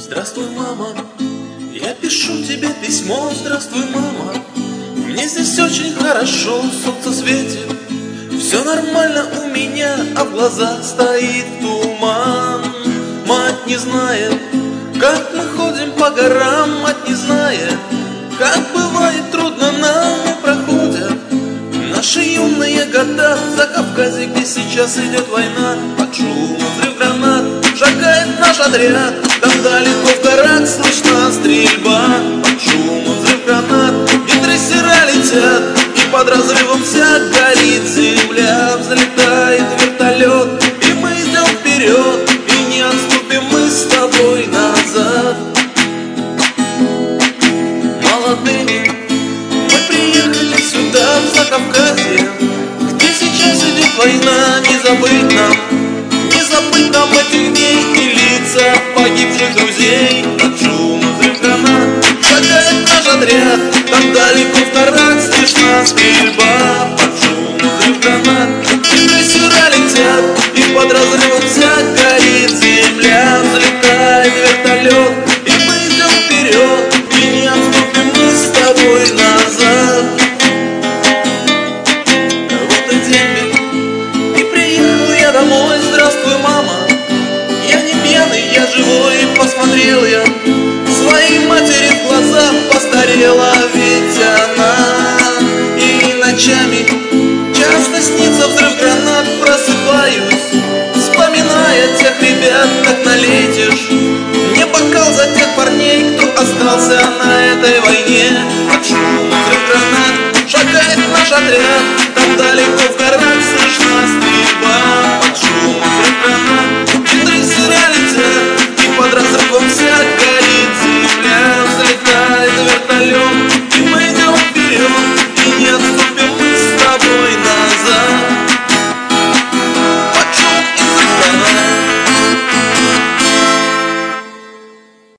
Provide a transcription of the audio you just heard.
Здравствуй, мама, я пишу тебе письмо. Здравствуй, мама, мне здесь очень хорошо, солнце светит, все нормально у меня, а в глазах стоит туман. Мать не знает, как мы ходим по горам, мать не знает, как бывает трудно нам и проходят наши юные года. В Закавказье, где сейчас идет война, под шум взрыв гранат шагает наш отряд. Там далеко в горах слышна стрельба, под шум взрыв гранат гидросера летят, и под разрывом вся горит земля. Взлетает вертолет, и мы идем вперед, и не отступим мы с тобой назад. Молодыми мы приехали сюда, в Закавказье, где сейчас идет война. Не забыть нам этих дней и лица погибших друзей. Под шум взрыв гранат шагает наш отряд, там далеко в горах слышна стрельба. Под шум взрыв гранат гидросера летят, и под разрывом вся горит земля. Взлетает вертолет, и мы идем вперед, и не отступим мы с тобой назад. Вот и день, и приехал я домой. Здравствуй, мама, я не пьяный, я живой. Посмотрел я своей матери в глаза, постарела ведь она. И ночами часто снится взрыв гранат, просыпаюсь, вспоминая тех ребят. Так налетишь мне бокал за тех парней, кто остался на этой войне. Под шум взрыв гранат шагает наш отряд,